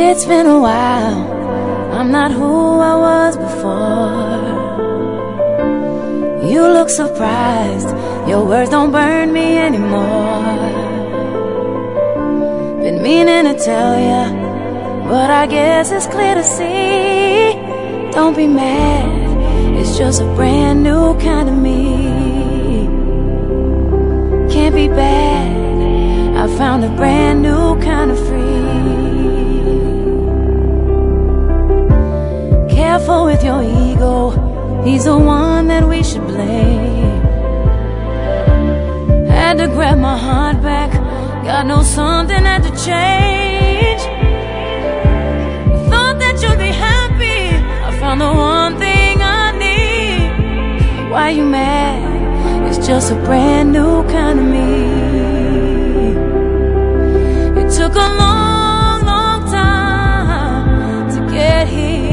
It's been a while, I'm not who I was before. You look surprised, your words don't burn me anymore. Been meaning to tell ya, but I guess it's clear to see. Don't be mad, it's just a brand new kind of me. Can't be bad, I found a brand new kind of free. Careful with your ego, he's the one that we should blame. Had to grab my heart back, God knows something had to change. Thought that you'd be happy, I found the one thing I need. Why you mad? It's just a brand new kind of me. It took a long, long time to get here.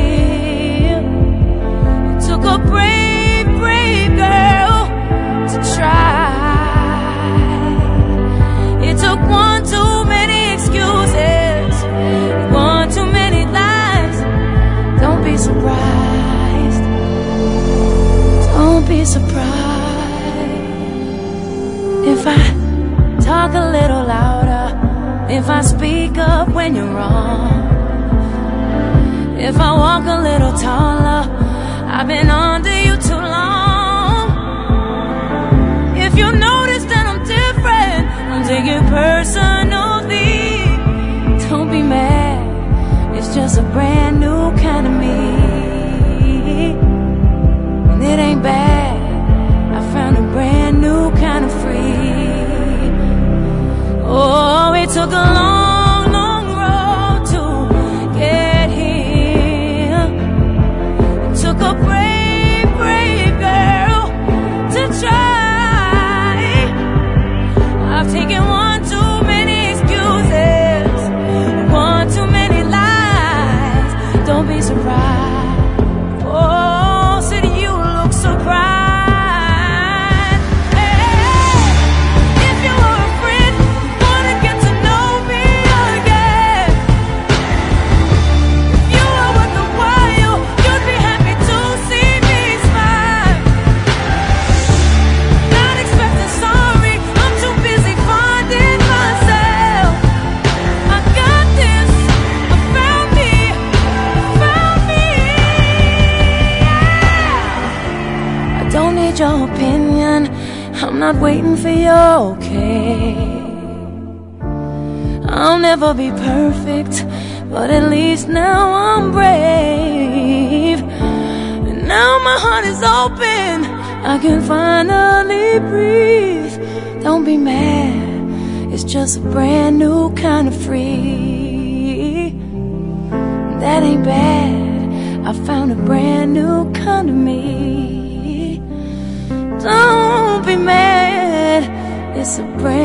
A brave, brave girl to try. It took one too many excuses, one too many lies. Don't be surprised, don't be surprised if I talk a little louder, if I speak up when you're wrong, if I walk a little taller. I've been under you too long. If you notice that I'm different, don't take it personally. Don't be mad, it's just a brand new kind of me. And it ain't bad, I found a brand new kind of free. Oh, it took a long, long road to get here. It took a brave, brave girl to try. I've taken one too many excuses, one too many lies. Don't be surprised. Oh, said you look surprised. Hey, if you were a friend, wanna get to know me again. If you were worth the while, you'd be happy to see me smile. Not expecting sorry, I'm too busy finding myself. I got this, I found me, yeah. I don't need your opinion, I'm not waiting for your okay. I'll never be perfect, but at least now I'm brave. And now my heart is open, I can finally breathe. Don't be mad, it's just a brand new kind of free. That ain't bad, I found a brand new kind of me. Don't be mad, it's a brand